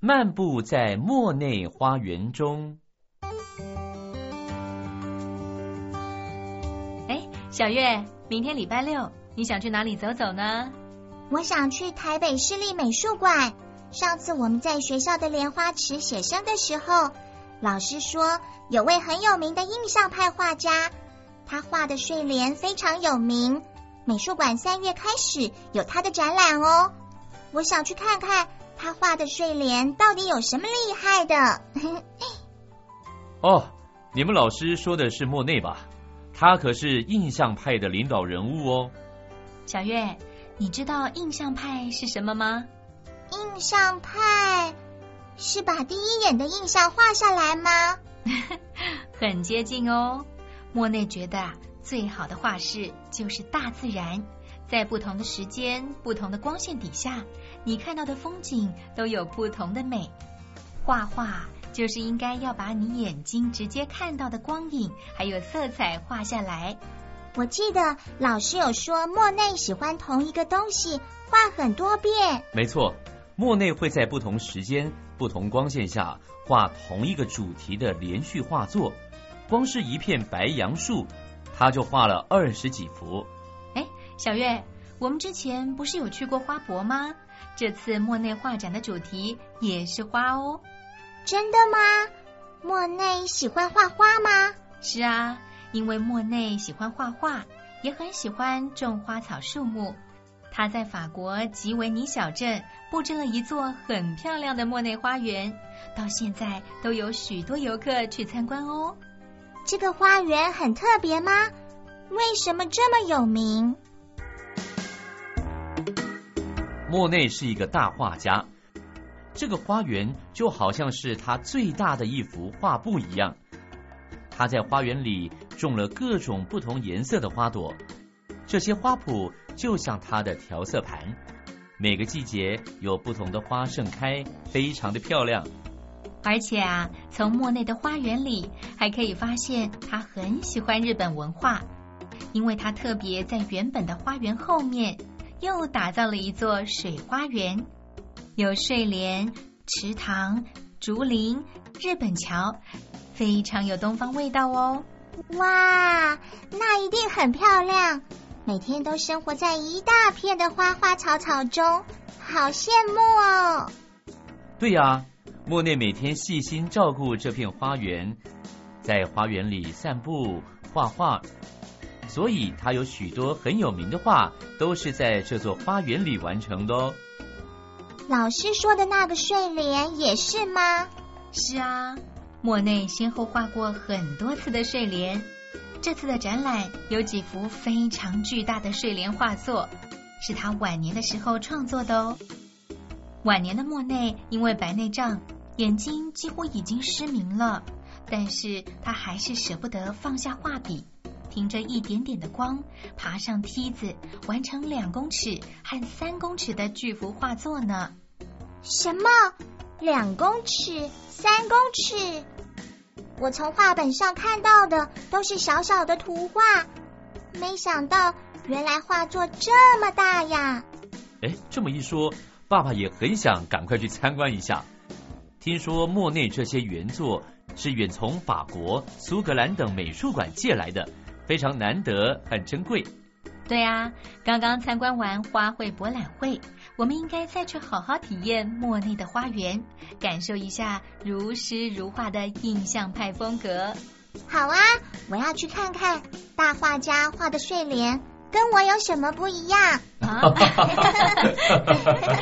漫步在莫内花园中。 小月，明天礼拜六，你想去哪里走走呢？ 我想去台北市立美术馆。上次我们在学校的莲花池写生的时候，老师说有位很有名的印象派画家，他画的睡莲非常有名。美术馆3月开始有他的展览哦，我想去看看他画的睡莲到底有什么厉害的。 哦，你们老师说的是莫内吧？他可是印象派的领导人物哦。 小月，你知道印象派是什么吗？ 印象派是把第一眼的印象画下来吗？ 很接近哦。莫内觉得最好的画室就是大自然，在不同的时间、不同的光线底下，你看到的风景都有不同的美。画画就是应该要把你眼睛直接看到的光影还有色彩画下来。 我记得老师有说莫内喜欢同一个东西画很多遍。 没错，莫内会在不同时间、不同光线下画同一个主题的连续画作。光是一片白杨树，他就画了20几幅。 小月，我们之前不是有去过花博吗？这次莫内画展的主题也是花哦。 真的吗？莫内喜欢画花吗？ 是啊，因为莫内喜欢画画，也很喜欢种花草树木。他在法国吉维尼小镇布置了一座很漂亮的莫内花园，到现在都有许多游客去参观哦。 这个花园很特别吗？为什么这么有名？ 莫内是一个大画家，这个花园就好像是他最大的一幅画布一样。他在花园里种了各种不同颜色的花朵，这些花圃就像他的调色盘，每个季节有不同的花盛开，非常的漂亮。 而且啊，从莫内的花园里还可以发现他很喜欢日本文化，因为他特别在原本的花园后面又打造了一座水花园，有睡莲、池塘、竹林、日本桥，非常有东方味道哦。 哇，那一定很漂亮，每天都生活在一大片的花花草草中，好羡慕哦。 对呀，莫内每天细心照顾这片花园，在花园里散步、画画，所以他有许多很有名的画都是在这座花园里完成的哦。 老师说的那个睡莲也是吗？ 是啊，莫内先后画过很多次的睡莲，这次的展览有几幅非常巨大的睡莲画作，是他晚年的时候创作的哦。晚年的莫内因为白内障，眼睛几乎已经失明了，但是他还是舍不得放下画笔，凭着一点点的光爬上梯子，完成2公尺和3公尺的巨幅画作呢。 什么？2公尺、3公尺？我从画本上看到的都是小小的图画，没想到原来画作这么大呀！ 这么一说，爸爸也很想赶快去参观一下。听说莫内这些原作是远从法国、苏格兰等美术馆借来的，非常难得，很珍贵。 对啊，刚刚参观完花卉博览会，我们应该再去好好体验莫内的花园，感受一下如诗如画的印象派风格。 好啊，我要去看看大画家画的睡莲跟我有什么不一样。